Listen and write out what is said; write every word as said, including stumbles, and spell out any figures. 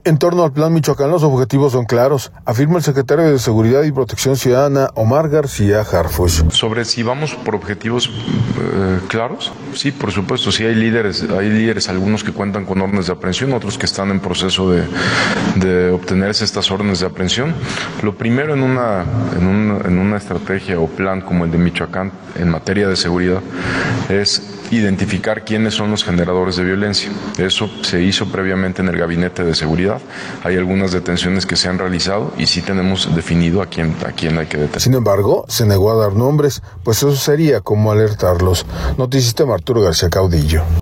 En torno al Plan Michoacán, los objetivos son claros, afirma el secretario de Seguridad y Protección Ciudadana, Omar García Harfuch. Sobre si vamos por objetivos eh, claros, sí, por supuesto, sí hay líderes, hay líderes, algunos que cuentan con órdenes de aprehensión, otros que están en proceso de, de obtenerse estas órdenes de aprehensión. Lo primero en una, en, un, en una estrategia o plan como el de Michoacán en materia de seguridad es identificar quiénes son los generadores de violencia. Eso se hizo previamente en el Gabinete de Seguridad. Hay algunas detenciones que se han realizado y sí tenemos definido a quién, a quién hay que detener. Sin embargo, se negó a dar nombres, pues eso sería como alertarlos. Noticista Arturo García Caudillo.